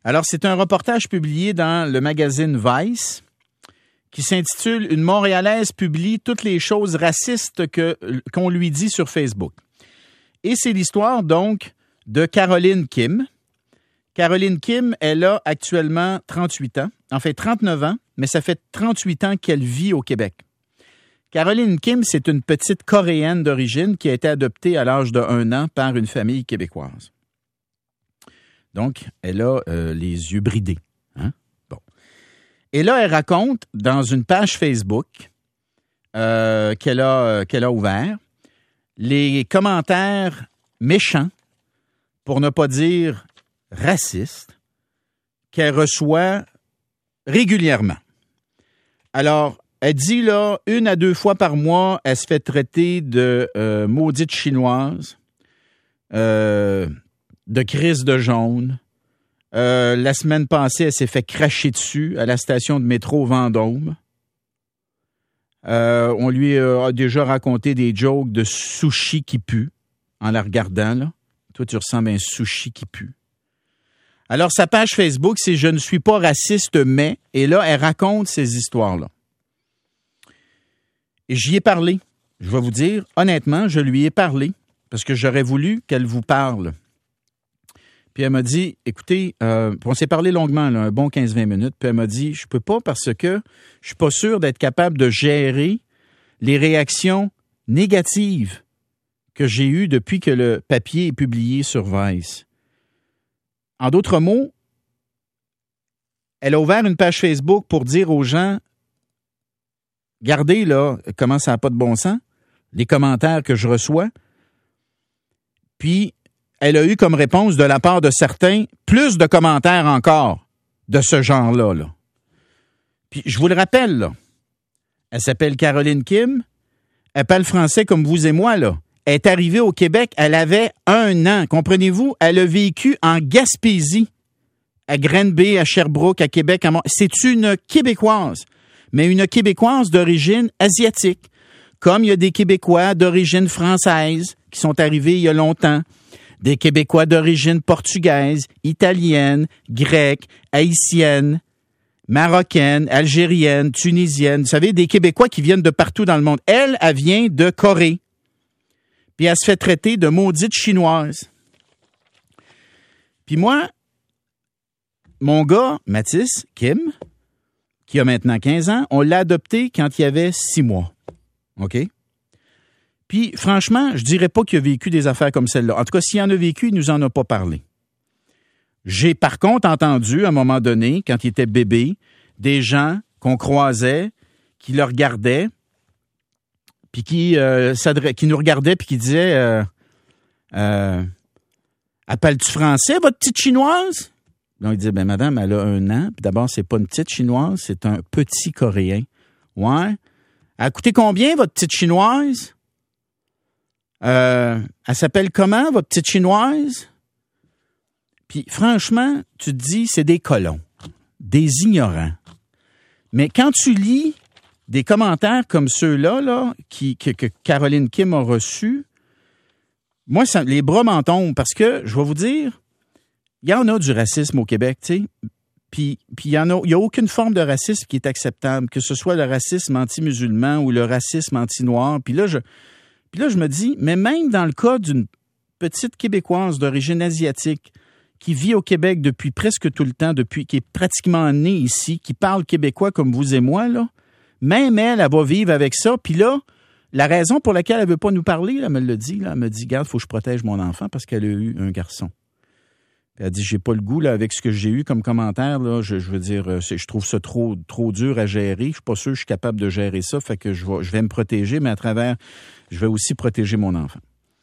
Alors, c'est un reportage publié dans le magazine Vice qui s'intitule « Une Montréalaise publie toutes les choses racistes qu'on lui dit sur Facebook ». Et c'est l'histoire, donc, de Caroline Kim. Caroline Kim, elle a actuellement 38 ans, en fait 39 ans, mais ça fait 38 ans qu'elle vit au Québec. Caroline Kim, c'est une petite Coréenne d'origine qui a été adoptée à l'âge de 1 an par une famille québécoise. Donc, elle a les yeux bridés. Hein? Bon. Et là, elle raconte dans une page Facebook qu'elle a ouvert les commentaires méchants, pour ne pas dire racistes, qu'elle reçoit régulièrement. Alors, elle dit, là, 1 à 2 fois par mois, elle se fait traiter de maudite chinoise, de crise de jaune. La semaine passée, elle s'est fait cracher dessus à la station de métro Vendôme. On lui a déjà raconté des jokes de sushi qui pue en la regardant, là. Toi, tu ressembles à un sushi qui pue. Alors, sa page Facebook, c'est « Je ne suis pas raciste, mais... » Et là, elle raconte ces histoires-là. Et j'y ai parlé. Je vais vous dire, honnêtement, je lui ai parlé parce que j'aurais voulu qu'elle vous parle. Puis elle m'a dit, écoutez, on s'est parlé longuement, là, un bon 15-20 minutes, puis elle m'a dit, je peux pas parce que je suis pas sûr d'être capable de gérer les réactions négatives que j'ai eues depuis que le papier est publié sur Vice. En d'autres mots, elle a ouvert une page Facebook pour dire aux gens, regardez là, comment ça n'a pas de bon sens, les commentaires que je reçois. Puis, elle a eu comme réponse de la part de certains plus de commentaires encore de ce genre-là. Là. Puis, je vous le rappelle, là, elle s'appelle Caroline Kim, elle parle français comme vous et moi, là. Elle est arrivée au Québec, elle avait 1 an, comprenez-vous? Elle a vécu en Gaspésie, à Granby, à Sherbrooke, à Québec. C'est une Québécoise, mais une Québécoise d'origine asiatique, comme il y a des Québécois d'origine française qui sont arrivés il y a longtemps, des Québécois d'origine portugaise, italienne, grecque, haïtienne, marocaine, algérienne, tunisienne. Vous savez, des Québécois qui viennent de partout dans le monde. Elle vient de Corée. Puis elle se fait traiter de maudite chinoise. Puis moi, mon gars, Mathis Kim, qui a maintenant 15 ans, on l'a adopté quand il avait 6 mois. OK? Puis franchement, je dirais pas qu'il a vécu des affaires comme celle-là. En tout cas, s'il en a vécu, il nous en a pas parlé. J'ai par contre entendu, à un moment donné, quand il était bébé, des gens qu'on croisait, qui le regardaient, puis qui nous regardait puis qui disait appelles-tu français, votre petite chinoise? Donc, il disait, ben madame, elle a 1 an. Puis d'abord, c'est pas une petite chinoise, c'est un petit Coréen. Ouais. Elle a coûté combien, votre petite chinoise? Elle s'appelle comment, votre petite chinoise? Puis franchement, tu te dis, c'est des colons, des ignorants. Mais quand tu lis des commentaires comme ceux-là là, que Caroline Kim a reçus, moi, les bras m'en tombent parce que, je vais vous dire, il y en a du racisme au Québec, tu sais. Puis il y a aucune forme de racisme qui est acceptable, que ce soit le racisme anti-musulman ou le racisme anti-noir. Puis là, je me dis, mais même dans le cas d'une petite Québécoise d'origine asiatique qui vit au Québec depuis presque tout le temps, qui est pratiquement née ici, qui parle québécois comme vous et moi, là, même elle va vivre avec ça. Puis là, la raison pour laquelle elle veut pas nous parler, là, elle me l'a dit, là, elle me dit, regarde, faut que je protège mon enfant parce qu'elle a eu un garçon. Puis elle dit, j'ai pas le goût, là, avec ce que j'ai eu comme commentaire, là, je veux dire, je trouve ça trop dur à gérer. Je suis pas sûr que je suis capable de gérer ça, fait que je vais me protéger, mais à travers, je vais aussi protéger mon enfant.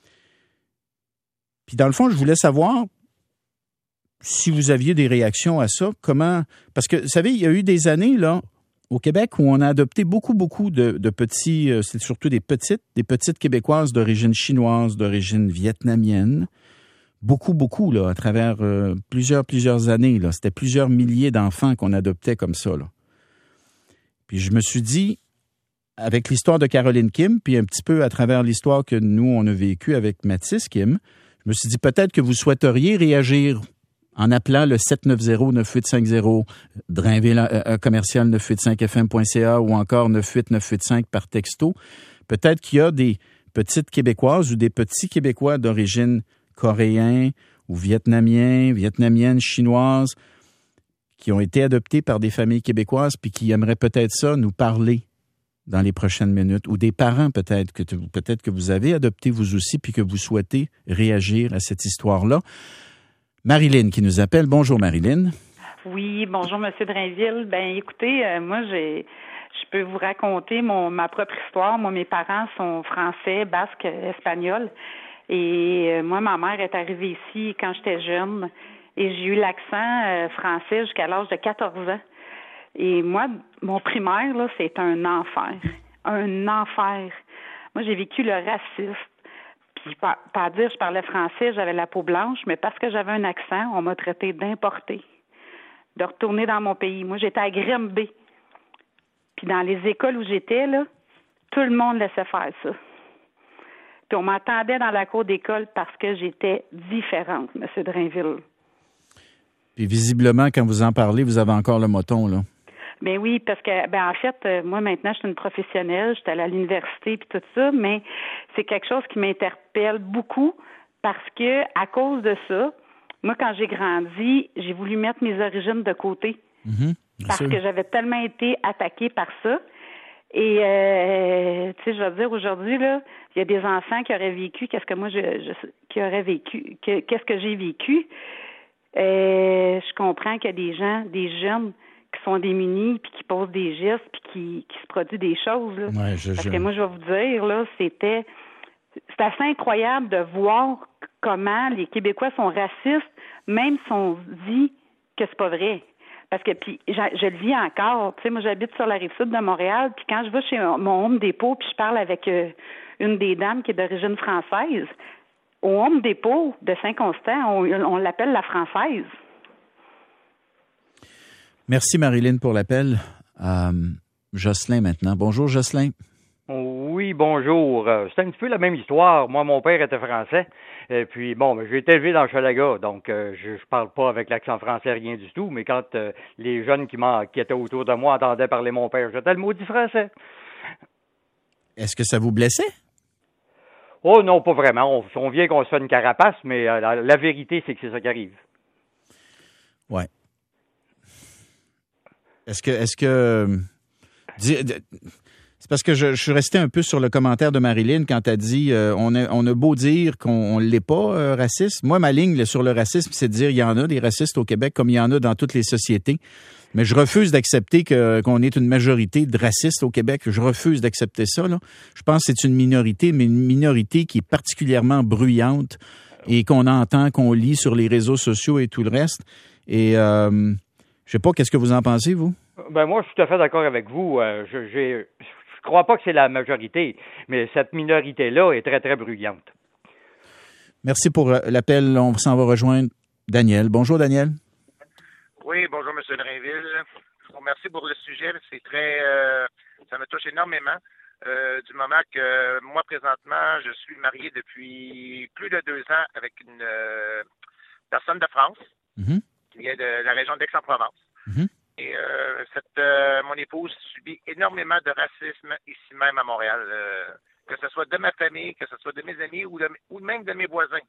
Puis dans le fond, je voulais savoir si vous aviez des réactions à ça, comment, parce que, vous savez, il y a eu des années, là, au Québec, où on a adopté beaucoup de petits, c'est surtout des petites Québécoises d'origine chinoise, d'origine vietnamienne. Beaucoup, là, à travers plusieurs années, là. C'était plusieurs milliers d'enfants qu'on adoptait comme ça, là. Puis je me suis dit, avec l'histoire de Caroline Kim, puis un petit peu à travers l'histoire que nous, on a vécue avec Mathis Kim, je me suis dit peut-être que vous souhaiteriez réagir en appelant le 790-9850, Drainville commercial 985fm.ca ou encore 98985 par texto. Peut-être qu'il y a des petites Québécoises ou des petits Québécois d'origine coréen ou vietnamienne, chinoise, qui ont été adoptés par des familles québécoises puis qui aimeraient peut-être ça nous parler dans les prochaines minutes, ou des parents peut-être que vous avez adopté vous aussi puis que vous souhaitez réagir à cette histoire-là. Marilyn qui nous appelle. Bonjour Marilyn. Oui, bonjour Monsieur Drainville. Ben écoutez, moi je peux vous raconter ma propre histoire. Moi, mes parents sont français, basques, espagnols. Et moi, ma mère est arrivée ici quand j'étais jeune. Et j'ai eu l'accent français jusqu'à l'âge de 14 ans. Et moi, mon primaire, là, c'est un enfer. Un enfer. Moi, j'ai vécu le racisme. Puis, pas dire je parlais français, j'avais la peau blanche, mais parce que j'avais un accent, on m'a traité d'importé. De retourner dans mon pays. Moi, j'étais à Grimby. Puis dans les écoles où j'étais, là, tout le monde laissait faire ça. Puis on m'attendait dans la cour d'école parce que j'étais différente, M. Drainville. Puis visiblement, quand vous en parlez, vous avez encore le moton, là. Ben oui, parce que, en fait, moi maintenant, je suis une professionnelle, j'étais allée à l'université puis tout ça, mais c'est quelque chose qui m'interpelle beaucoup parce que, à cause de ça, moi, quand j'ai grandi, j'ai voulu mettre mes origines de côté. Parce que j'avais tellement été attaquée par ça. Et, tu sais, je veux dire, aujourd'hui, là, il y a des enfants qui auraient vécu, qu'est-ce que j'ai vécu. Je comprends qu'il y a des gens, des jeunes qui sont démunis, puis qui posent des gestes, puis qui se produisent des choses. Là. Ouais, Parce que moi, je vais vous dire, là, c'est assez incroyable de voir comment les Québécois sont racistes, même si on dit que c'est pas vrai. Parce que, puis, je le vis encore. Tu sais, moi, j'habite sur la Rive-Sud de Montréal, puis quand je vais chez mon Home Depot, puis je parle avec une des dames qui est d'origine française, au Home Depot de Saint-Constant, on l'appelle la française. Merci Marilyn pour l'appel. Jocelyn maintenant. Bonjour Jocelyn. Oui, bonjour. C'est un petit peu la même histoire. Moi, mon père était français. Et puis, bon, j'ai été élevé dans le Chalaga, donc je parle pas avec l'accent français, rien du tout. Mais quand les jeunes qui étaient autour de moi entendaient parler mon père, j'étais le maudit français. Est-ce que ça vous blessait? Oh non, pas vraiment. On vient qu'on se fait une carapace, mais la vérité, c'est que c'est ça qui arrive. Ouais. Est-ce que c'est parce que je suis resté un peu sur le commentaire de Marilyn quand elle dit on a beau dire qu'on l'est pas raciste. Moi, ma ligne sur le racisme, c'est de dire il y en a des racistes au Québec comme il y en a dans toutes les sociétés. Mais je refuse d'accepter qu'on est une majorité de racistes au Québec. Je refuse d'accepter ça, là. Je pense que c'est une minorité, mais une minorité qui est particulièrement bruyante et qu'on entend, qu'on lit sur les réseaux sociaux et tout le reste. Et je sais pas, qu'est-ce que vous en pensez, vous? Ben moi, je suis tout à fait d'accord avec vous. Je crois pas que c'est la majorité, mais cette minorité-là est très, très bruyante. Merci pour l'appel. On s'en va rejoindre Daniel. Bonjour, Daniel. Oui, bonjour, M. Drainville. Je vous remercie pour le sujet. C'est très... ça me touche énormément. Du moment que moi, présentement, je suis marié depuis plus de 2 ans avec une personne de France qui vient de la région d'Aix-en-Provence. Et mon épouse subit énormément de racisme ici même à Montréal, que ce soit de ma famille, que ce soit de mes amis ou même de mes voisins.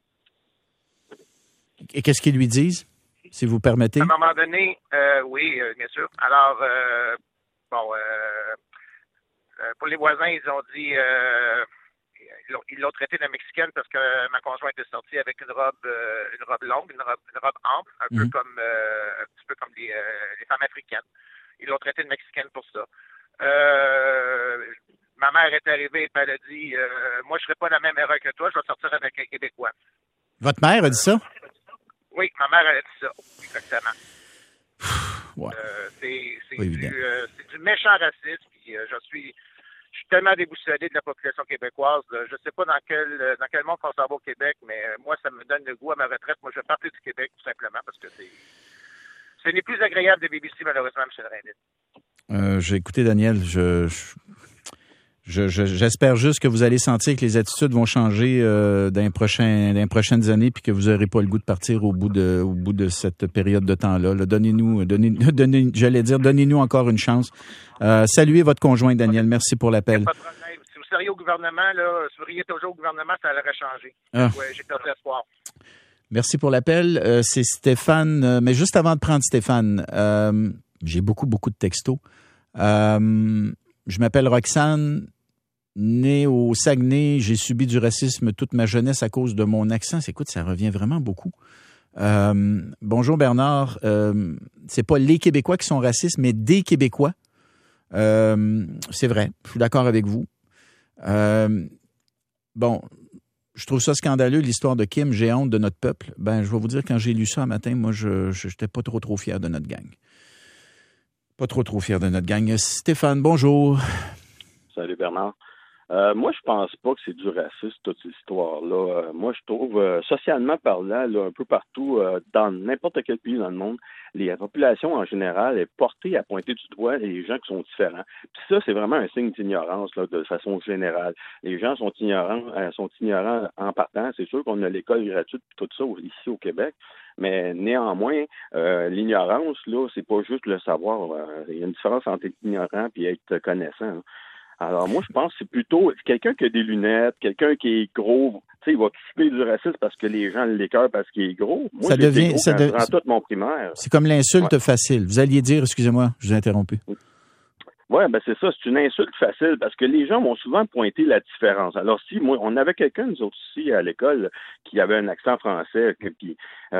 Et qu'est-ce qu'ils lui disent, si vous permettez? À un moment donné, oui, bien sûr. Alors, pour les voisins, ils ont dit... ils l'ont traité de mexicaine parce que ma conjointe est sortie avec une robe longue, une robe ample, un petit peu comme les femmes africaines. Ils l'ont traité de mexicaine pour ça. Ma mère est arrivée et elle a dit moi je ferai pas la même erreur que toi, je vais sortir avec un Québécois. Votre mère a dit ça? Oui, ma mère a dit ça, exactement. Ouais. C'est du méchant racisme. Puis, je suis tellement déboussolé de la population québécoise. Je ne sais pas dans quel monde on s'en va au Québec, mais moi, ça me donne le goût à ma retraite. Moi, je vais partir du Québec, tout simplement, parce que ce n'est plus agréable de vivre ici, malheureusement, M. Drainville. J'ai écouté Daniel. Je J'espère juste que vous allez sentir que les attitudes vont changer dans les prochaines années, puis que vous n'aurez pas le goût de partir au bout de cette période de temps-là. Là, donnez-nous encore une chance. Saluez votre conjoint, Daniel. Merci pour l'appel. Pas de problème. Si vous seriez au gouvernement, là, si vous seriez toujours au gouvernement, ça aurait changé. Ouais, j'ai perdu espoir. Merci pour l'appel. C'est Stéphane. Mais juste avant de prendre Stéphane, j'ai beaucoup de textos. Je m'appelle Roxane, née au Saguenay. J'ai subi du racisme toute ma jeunesse à cause de mon accent. Écoute, ça revient vraiment beaucoup. Bonjour Bernard. C'est pas les Québécois qui sont racistes, mais des Québécois. C'est vrai, je suis d'accord avec vous. Bon, je trouve ça scandaleux, l'histoire de Kim. J'ai honte de notre peuple. Ben, je vais vous dire, quand j'ai lu ça un matin, moi, je n'étais pas trop fier de notre gang. Pas trop fier de notre gang. Stéphane, bonjour. Salut Bernard. Moi, je pense pas que c'est du racisme, toute cette histoire-là. Moi, je trouve, socialement parlant, là, un peu partout, dans n'importe quel pays dans le monde, les populations en général est portée à pointer du doigt les gens qui sont différents. Puis ça, c'est vraiment un signe d'ignorance, là, de façon générale. Les gens sont ignorants en partant. C'est sûr qu'on a l'école gratuite et tout ça ici au Québec. Mais néanmoins, l'ignorance, là, c'est pas juste le savoir. Il y a une différence entre être ignorant et être connaissant. Hein. Alors, moi, je pense que c'est plutôt quelqu'un qui a des lunettes, quelqu'un qui est gros. Tu sais, il va subir du racisme parce que les gens l'écœurent parce qu'il est gros. Moi, je prends tout mon primaire. C'est comme l'insulte facile. Vous alliez dire, excusez-moi, je vous ai interrompu. Oui, ben c'est ça, c'est une insulte facile parce que les gens vont souvent pointer la différence. Alors si moi, on avait quelqu'un, nous autres ici à l'école, qui avait un accent français, puis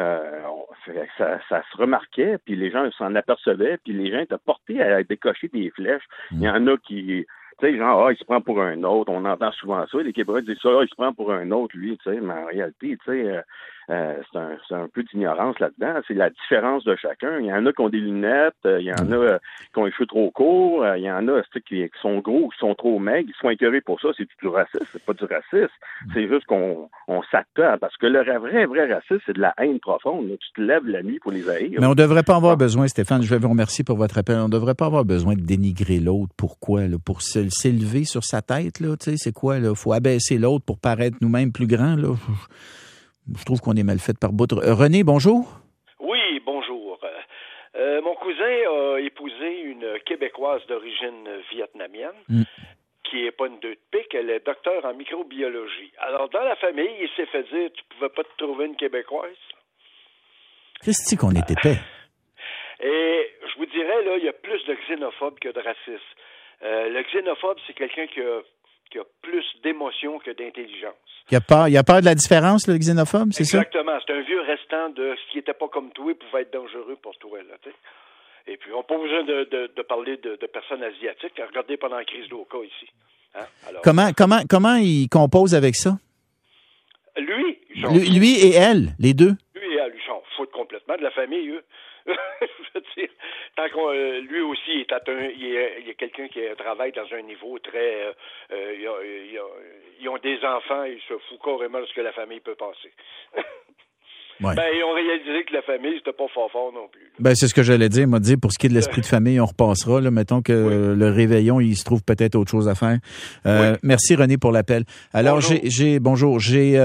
ça se remarquait, puis les gens s'en apercevaient, puis les gens étaient portés à décocher des flèches. Il y en a qui, tu sais, genre, il se prend pour un autre. On entend souvent ça. Les Québécois disent ça, il se prend pour un autre, lui, tu sais, mais en réalité, tu sais, c'est un peu d'ignorance là-dedans. C'est la différence de chacun. Il y en a qui ont des lunettes, il y en a qui ont les cheveux trop courts, il y en a qui sont gros, qui sont trop maigres, ils sont écœurés pour ça. C'est du racisme, c'est pas du racisme. C'est juste qu'on s'attend. Parce que le vrai racisme, c'est de la haine profonde. Là. Tu te lèves la nuit pour les haïr. Mais on devrait pas avoir besoin, Stéphane, je vais vous remercier pour votre appel, on devrait pas avoir besoin de dénigrer l'autre. Pourquoi? Là? Pour s'élever sur sa tête, là, tu sais, c'est quoi? Il faut abaisser l'autre pour paraître nous-mêmes plus grands, là. Je trouve qu'on est mal fait par bout. René, bonjour. Oui, bonjour. Mon cousin a épousé une Québécoise d'origine vietnamienne, qui n'est pas une deux de pique, elle est docteur en microbiologie. Alors, dans la famille, il s'est fait dire, tu pouvais pas te trouver une Québécoise? Qu'est-ce qu'on est épais? Et je vous dirais, là, il y a plus de xénophobes que de racistes. Le xénophobe, c'est quelqu'un qui a plus d'émotion que d'intelligence. Il y a peur de la différence, le xénophobe, c'est ça? Exactement. C'est un vieux restant de ce qui n'était pas comme toi pouvait être dangereux pour toi, là, tu sais. Et puis, on n'a pas besoin de parler de personnes asiatiques. Regardez pendant la crise d'Oka ici. Hein? Alors, comment il compose avec ça? Lui et elle, les deux? Lui et elle, ils s'en foutent complètement de la famille, eux. Je veux dire, tant qu'on lui aussi est il y a quelqu'un qui travaille dans un niveau très ils ont des enfants, ils se foutent carrément de ce que la famille peut passer. Ouais. Ben, ils ont réalisé que la famille, c'était pas fort non plus. Ben, c'est ce que j'allais dire. M'a dit, pour ce qui est de l'esprit de famille, on repassera, là. Mettons que le réveillon, il se trouve peut-être autre chose à faire. Merci, René, pour l'appel. Alors, bonjour.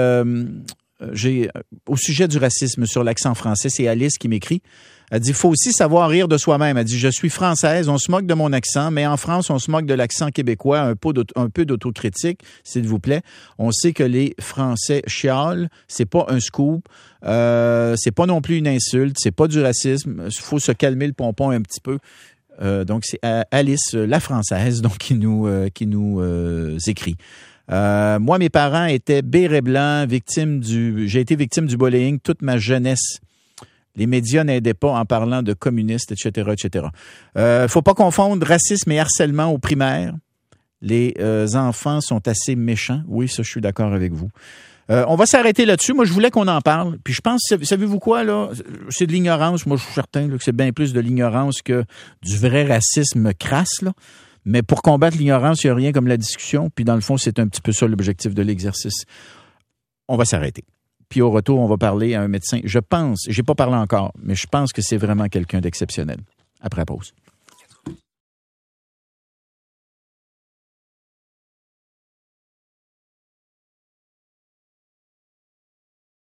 J'ai au sujet du racisme sur l'accent français, c'est Alice qui m'écrit. Elle dit, faut aussi savoir rire de soi-même. Elle dit, je suis française, on se moque de mon accent, mais en France, on se moque de l'accent québécois, un peu d'autocritique, s'il vous plaît. On sait que les Français chialent, c'est pas un scoop, c'est pas non plus une insulte, c'est pas du racisme. Il faut se calmer le pompon un petit peu. Donc, c'est Alice, la française, donc qui nous écrit. Moi, mes parents étaient bérets blancs, j'ai été victime du bullying toute ma jeunesse. Les médias n'aidaient pas en parlant de communistes, etc., etc. Faut pas confondre racisme et harcèlement au primaire. Les enfants sont assez méchants. Oui, ça, je suis d'accord avec vous. On va s'arrêter là-dessus. Moi, je voulais qu'on en parle. Puis je pense, savez-vous quoi, là? C'est de l'ignorance. Moi, je suis certain là, que c'est bien plus de l'ignorance que du vrai racisme crasse, là. Mais pour combattre l'ignorance, il n'y a rien comme la discussion. Puis dans le fond, c'est un petit peu ça l'objectif de l'exercice. On va s'arrêter. Puis au retour, on va parler à un médecin. Je pense, j'ai pas parlé encore, mais je pense que c'est vraiment quelqu'un d'exceptionnel. Après la pause.